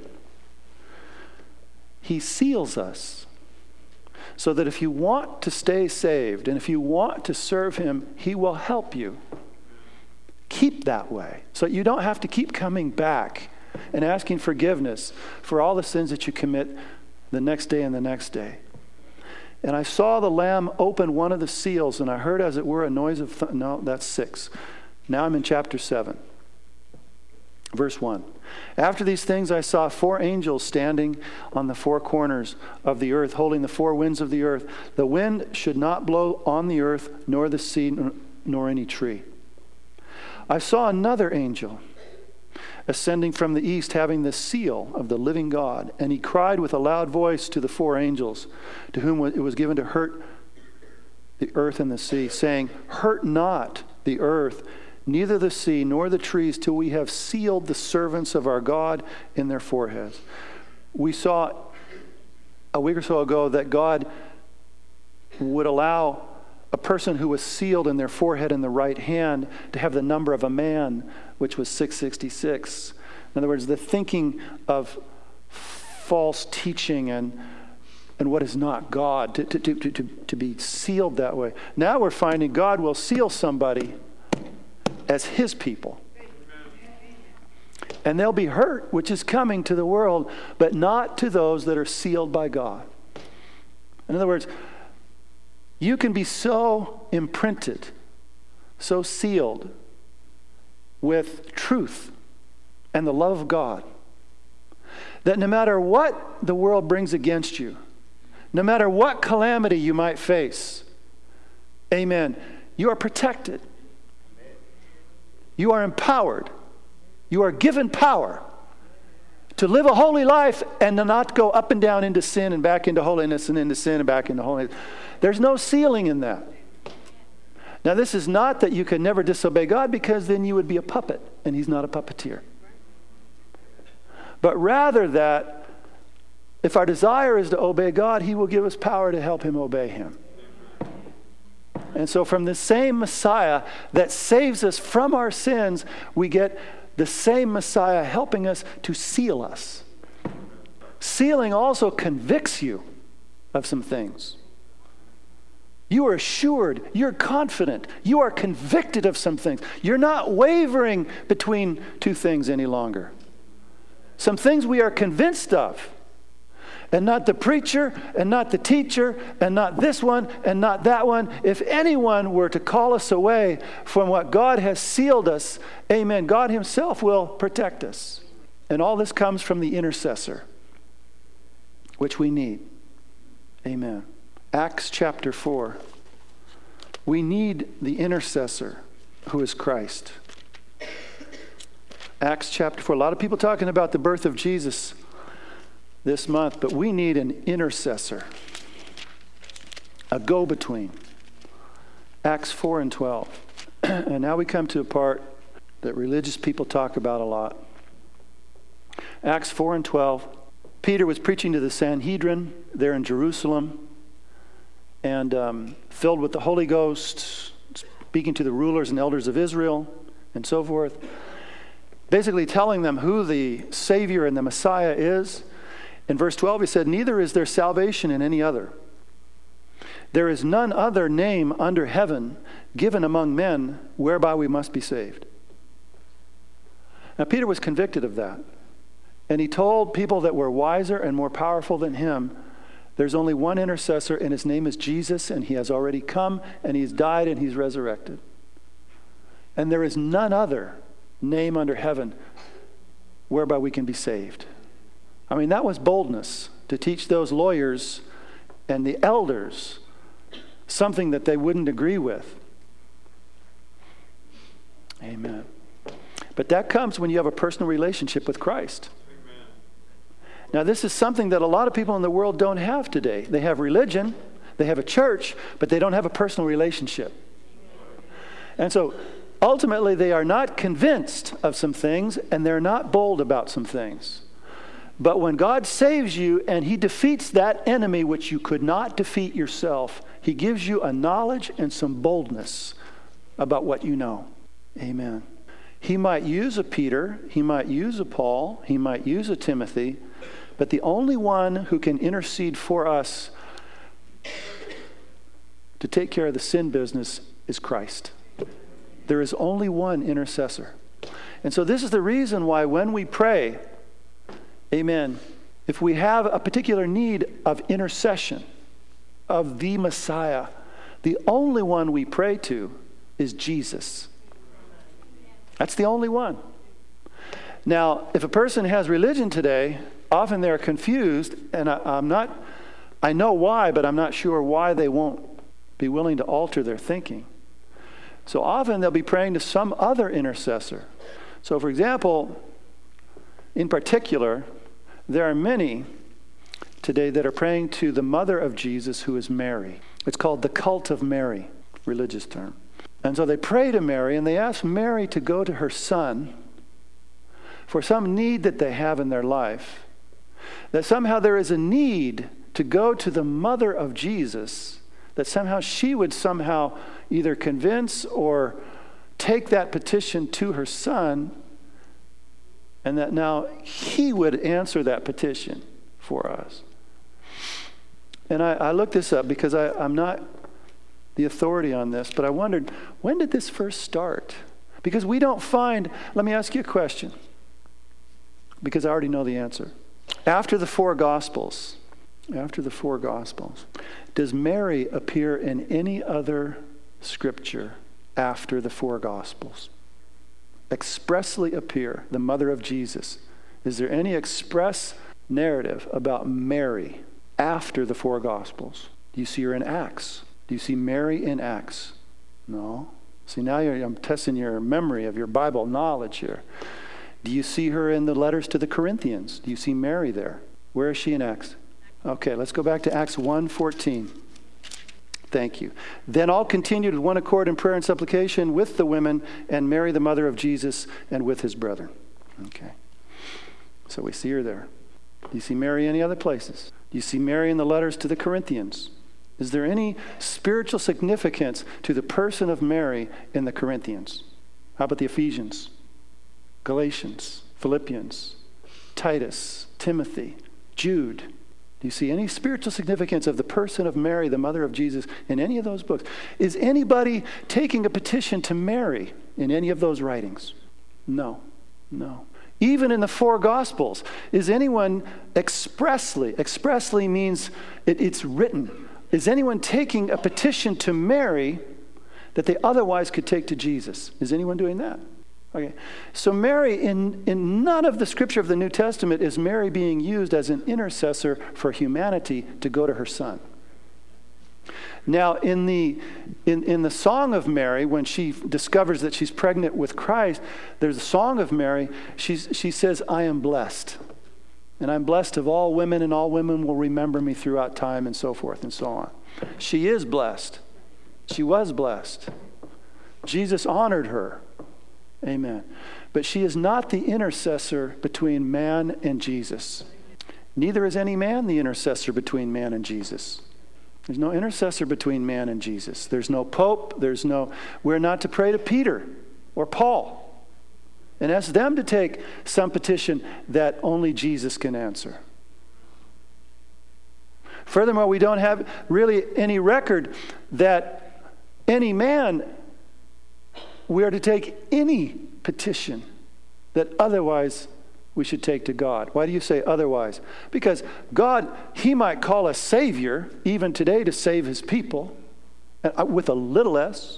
he seals us so that if you want to stay saved and if you want to serve him, he will help you. Keep that way so you don't have to keep coming back and asking forgiveness for all the sins that you commit the next day and the next day. And I saw the Lamb open one of the seals, and I heard as it were a noise of no, that's 6. Now I'm in chapter 7. Verse 1. After these things I saw 4 angels standing on the 4 corners of the earth, holding the 4 winds of the earth. The wind should not blow on the earth, nor the sea, nor any tree. I saw another angel ascending from the east, having the seal of the living God. And he cried with a loud voice to the four angels, to whom it was given to hurt the earth and the sea, saying, hurt not the earth, neither the sea, nor the trees, till we have sealed the servants of our God in their foreheads. We saw a week or so ago that God would allow a person who was sealed in their forehead in the right hand to have the number of a man, which was 666. In other words, the thinking of false teaching and what is not God, to be sealed that way. Now we're finding God will seal somebody as his people. And they'll be hurt, which is coming to the world, but not to those that are sealed by God. In other words, you can be so imprinted, so sealed with truth and the love of God, that no matter what the world brings against you, no matter what calamity you might face, amen, you are protected. You are empowered. You are given power to live a holy life and to not go up and down into sin and back into holiness and into sin and back into holiness. There's no ceiling in that. Now, this is not that you can never disobey God, because then you would be a puppet, and he's not a puppeteer. But rather that if our desire is to obey God, he will give us power to help him obey him. And so from the same Messiah that saves us from our sins, we get the same Messiah helping us to seal us. Sealing also convicts you of some things. You are assured, you're confident, you are convicted of some things. You're not wavering between two things any longer. Some things we are convinced of, and not the preacher, and not the teacher, and not this one, and not that one. If anyone were to call us away from what God has sealed us, amen, God himself will protect us. And all this comes from the intercessor, which we need. Amen. Acts chapter 4. We need the intercessor, who is Christ. Acts chapter 4. A lot of people talking about the birth of Jesus this month, but we need an intercessor, a go-between. Acts 4 and 12. And now we come to a part that religious people talk about a lot. Acts 4 and 12. Peter was preaching to the Sanhedrin there in Jerusalem, and filled with the Holy Ghost, speaking to the rulers and elders of Israel and so forth, basically telling them who the Savior and the Messiah is. In verse 12 he said, neither is there salvation in any other. There is none other name under heaven given among men whereby we must be saved. Now Peter was convicted of that. And he told people that were wiser and more powerful than him, there's only one intercessor, and his name is Jesus, and he has already come, and he's died, and he's resurrected. And there is none other name under heaven whereby we can be saved. I mean, that was boldness, to teach those lawyers and the elders something that they wouldn't agree with. Amen. But that comes when you have a personal relationship with Christ. Now, this is something that a lot of people in the world don't have today. They have religion, they have a church, but they don't have a personal relationship. And so, ultimately, they are not convinced of some things, and they're not bold about some things. But when God saves you and he defeats that enemy which you could not defeat yourself, he gives you a knowledge and some boldness about what you know. Amen. He might use a Peter, he might use a Paul, he might use a Timothy, but the only one who can intercede for us to take care of the sin business is Christ. There is only one intercessor. And so this is the reason why when we pray, amen, if we have a particular need of intercession of the Messiah, the only one we pray to is Jesus. That's the only one. Now, if a person has religion today, often they're confused, and I know why, but I'm not sure why they won't be willing to alter their thinking. So often they'll be praying to some other intercessor. So, for example, in particular, there are many today that are praying to the mother of Jesus, who is Mary. It's called the cult of Mary, religious term. And so they pray to Mary, and they ask Mary to go to her son for some need that they have in their life. That somehow there is a need to go to the mother of Jesus, that somehow she would somehow either convince or take that petition to her son, and that now he would answer that petition for us. And I looked this up because I'm not the authority on this, but I wondered, when did this first start? Because we don't find, let me ask you a question, because I already know the answer. After the four Gospels, does Mary appear in any other scripture after the four Gospels? Expressly appear, the mother of Jesus. Is there any express narrative about Mary after the four Gospels? Do you see her in Acts? Do you see Mary in Acts? No. See, now I'm testing your memory of your Bible knowledge here. Do you see her in the letters to the Corinthians? Do you see Mary there? Where is she in Acts? Okay, let's go back to Acts 1:14. Thank you. Then all continued with one accord in prayer and supplication with the women and Mary, the mother of Jesus, and with his brethren. Okay. So we see her there. Do you see Mary any other places? Do you see Mary in the letters to the Corinthians? Is there any spiritual significance to the person of Mary in the Corinthians? How about the Ephesians, Galatians, Philippians, Titus, Timothy, Jude? Do you see any spiritual significance of the person of Mary, the mother of Jesus, in any of those books? Is anybody taking a petition to Mary in any of those writings? No. Even in the four Gospels, is anyone expressly means it's written. Is anyone taking a petition to Mary that they otherwise could take to Jesus? Is anyone doing that? Okay. So Mary, in none of the scripture of the New Testament is Mary being used as an intercessor for humanity to go to her son. Now, in the Song of Mary, when she discovers that she's pregnant with Christ, there's a Song of Mary. She says, "I am blessed. And I'm blessed of all women, and all women will remember me throughout time," and so forth and so on. She is blessed. She was blessed. Jesus honored her. Amen. But she is not the intercessor between man and Jesus. Neither is any man the intercessor between man and Jesus. There's no intercessor between man and Jesus. There's no pope. We're not to pray to Peter or Paul and ask them to take some petition that only Jesus can answer. Furthermore, we don't have really any record that any man, we are to take any petition that otherwise we should take to God. Why do you say otherwise? Because God, he might call a Savior even today to save his people with a little s,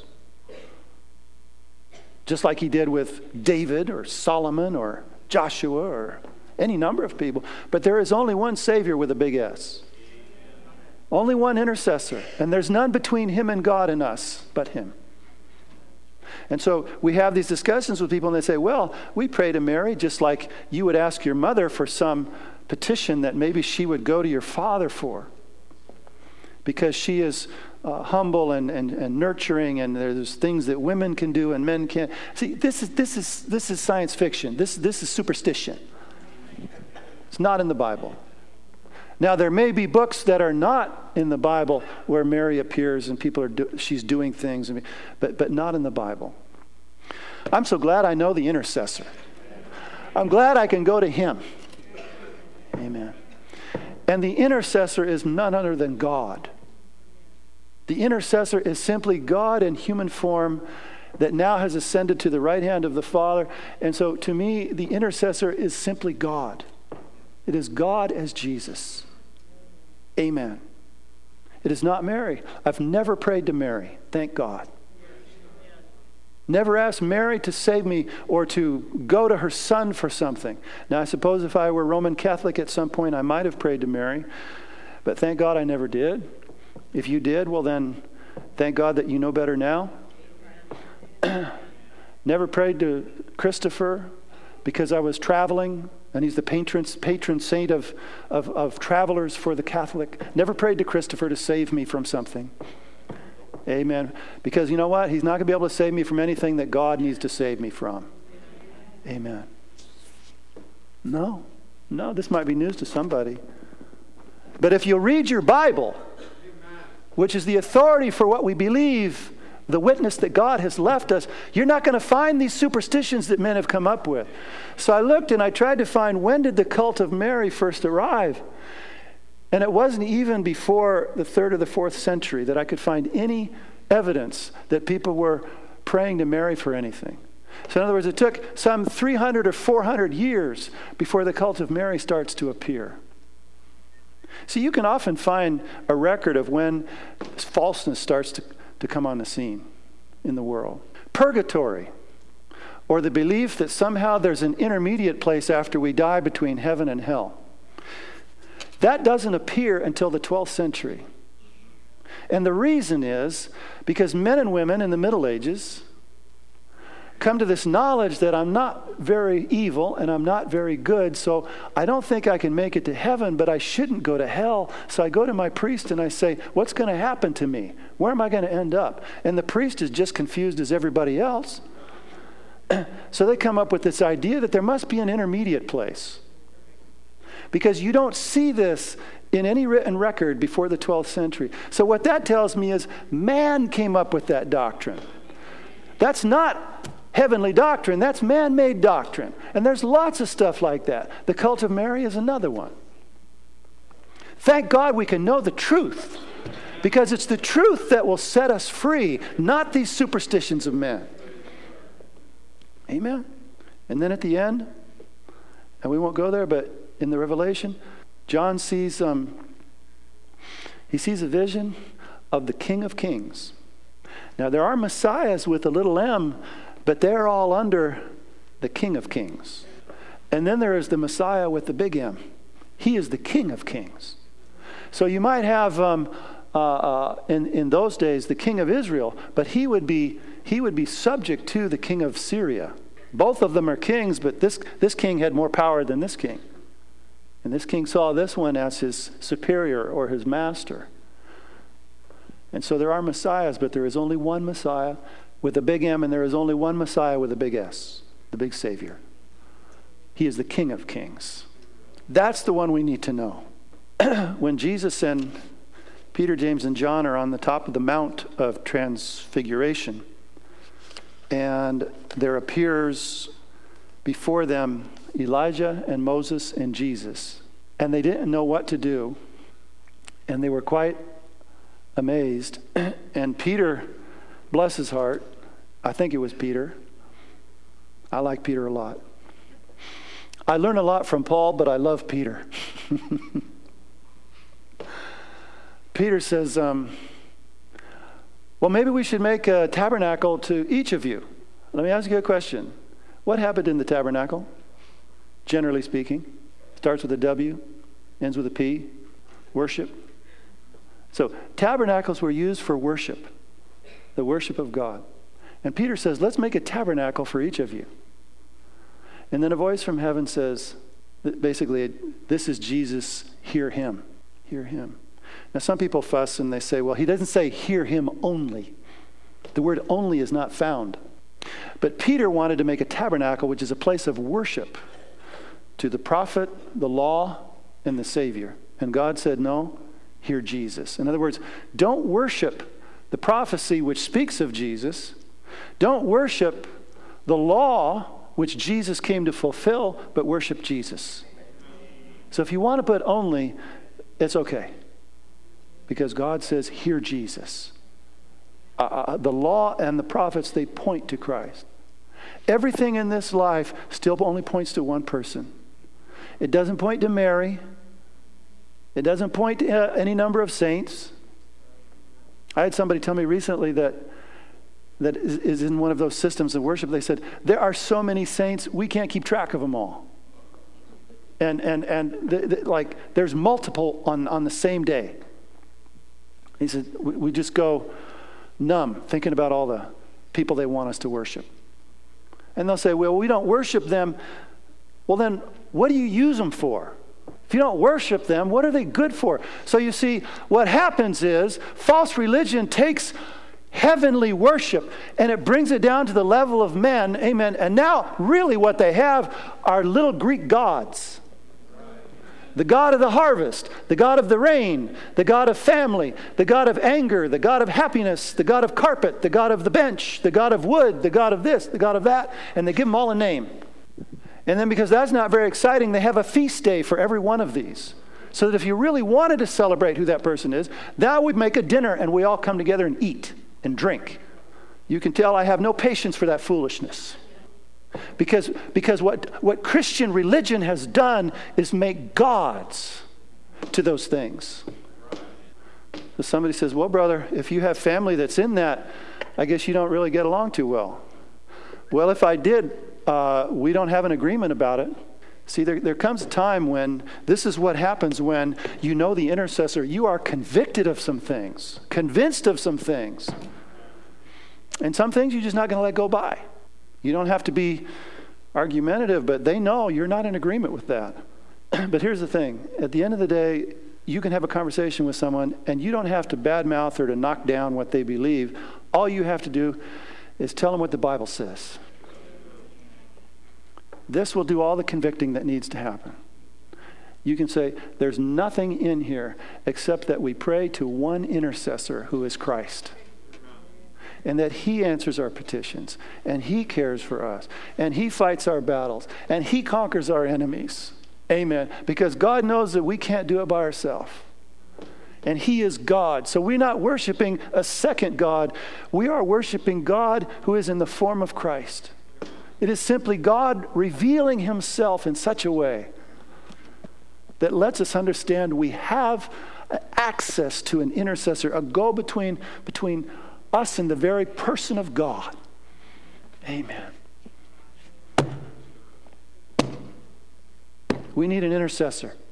just like he did with David or Solomon or Joshua or any number of people. But there is only one Savior with a big S. Only one intercessor. And there's none between him and God and us but him. And so we have these discussions with people and they say, well, we pray to Mary just like you would ask your mother for some petition that maybe she would go to your father for. Because she is humble and nurturing, and there's things that women can do and men can't. See, this is science fiction. This is superstition. It's not in the Bible. Now, there may be books that are not in the Bible where Mary appears and she's doing things, but not in the Bible. I'm so glad I know the intercessor. I'm glad I can go to him. Amen. And the intercessor is none other than God. The intercessor is simply God in human form that now has ascended to the right hand of the Father. And so to me, the intercessor is simply God. It is God as Jesus. Amen. It is not Mary. I've never prayed to Mary. Thank God. Never asked Mary to save me or to go to her son for something. Now, I suppose if I were Roman Catholic at some point, I might have prayed to Mary. But thank God I never did. If you did, well then, thank God that you know better now. Never prayed to Christopher because I was traveling, and he's the patron saint of travelers for the Catholic. Never prayed to Christopher to save me from something. Amen. Because you know what? He's not going to be able to save me from anything that God needs to save me from. Amen. No, this might be news to somebody. But if you read your Bible, which is the authority for what we believe, the witness that God has left us, you're not going to find these superstitions that men have come up with. So I looked and I tried to find, when did the cult of Mary first arrive? And it wasn't even before the 3rd or the 4th century that I could find any evidence that people were praying to Mary for anything. So in other words, it took some 300 or 400 years before the cult of Mary starts to appear. See, you can often find a record of when falseness starts to come on the scene in the world. Purgatory, or the belief that somehow there's an intermediate place after we die between heaven and hell. That doesn't appear until the 12th century. And the reason is because men and women in the Middle Ages come to this knowledge that I'm not very evil and I'm not very good, so I don't think I can make it to heaven, but I shouldn't go to hell. So I go to my priest and I say, what's going to happen to me? Where am I going to end up? And the priest is just confused as everybody else. So they come up with this idea that there must be an intermediate place. Because you don't see this in any written record before the 12th century. So what that tells me is man came up with that doctrine. That's not heavenly doctrine, that's man-made doctrine. And there's lots of stuff like that. The cult of Mary is another one. Thank God we can know the truth, because it's the truth that will set us free, not these superstitions of men. Amen? And then at the end, and we won't go there, but in the Revelation, John sees he sees a vision of the King of Kings. Now there are messiahs with a little m, but they're all under the King of Kings. And then there is the Messiah with the big M. He is the King of Kings. So you might have in those days the King of Israel, but he would be subject to the King of Syria. Both of them are kings, but this king had more power than this king. And this king saw this one as his superior or his master. And so there are messiahs, but there is only one Messiah with a big M, and there is only one Messiah with a big S, the big Savior. He is the King of Kings. That's the one we need to know. When Jesus and Peter, James, and John are on the top of the Mount of Transfiguration, and there appears before them Elijah and Moses and Jesus. And they didn't know what to do. And they were quite amazed. And Peter, bless his heart, I think it was Peter. I like Peter a lot. I learn a lot from Paul, but I love Peter. Peter says, well, maybe we should make a tabernacle to each of you. Let me ask you a question. What happened in the tabernacle? Generally speaking, starts with a W, ends with a P, worship. So tabernacles were used for worship, the worship of God. And Peter says, let's make a tabernacle for each of you. And then a voice from heaven says, basically, this is Jesus, hear him, hear him. Now some people fuss and they say, well, he doesn't say hear him only. The word only is not found. But Peter wanted to make a tabernacle, which is a place of worship to the prophet, the law, and the Savior. And God said, no, hear Jesus. In other words, don't worship the prophecy which speaks of Jesus. Don't worship the law which Jesus came to fulfill, but worship Jesus. So if you want to put only, it's okay. Because God says, hear Jesus. The law and the prophets, they point to Christ. Everything in this life still only points to one person. It doesn't point to Mary. It doesn't point to any number of saints. I had somebody tell me recently that is in one of those systems of worship. They said, there are so many saints, we can't keep track of them all. And like there's multiple on the same day. He said, we just go numb thinking about all the people they want us to worship. And they'll say, well, we don't worship them Well, then what do you use them for? If you don't worship them, what are they good for? So you see, what happens is false religion takes heavenly worship and it brings it down to the level of men. Amen. And now really what they have are little Greek gods. The God of the harvest, the God of the rain, the God of family, the God of anger, the God of happiness, the God of carpet, the God of the bench, the God of wood, the God of this, the God of that, and they give them all a name. And then because that's not very exciting, they have a feast day for every one of these. So that if you really wanted to celebrate who that person is, that would make a dinner and we all come together and eat and drink. You can tell I have no patience for that foolishness. Because what Christian religion has done is make gods to those things. So somebody says, well, brother, if you have family that's in that, I guess you don't really get along too well. Well, if I did, we don't have an agreement about it. See, there comes a time when this is what happens when you know the intercessor. You are convicted of some things, convinced of some things. And some things you're just not going to let go by. You don't have to be argumentative, but they know you're not in agreement with that. But here's the thing. At the end of the day, you can have a conversation with someone and you don't have to badmouth or to knock down what they believe. All you have to do is tell them what the Bible says. This will do all the convicting that needs to happen. You can say, there's nothing in here except that we pray to one intercessor who is Christ. And that he answers our petitions, and he cares for us, and he fights our battles, and he conquers our enemies. Amen. Because God knows that we can't do it by ourselves. And he is God. So we're not worshiping a second God. We are worshiping God who is in the form of Christ. It is simply God revealing himself in such a way that lets us understand we have access to an intercessor, a go-between between us and the very person of God. Amen. We need an intercessor.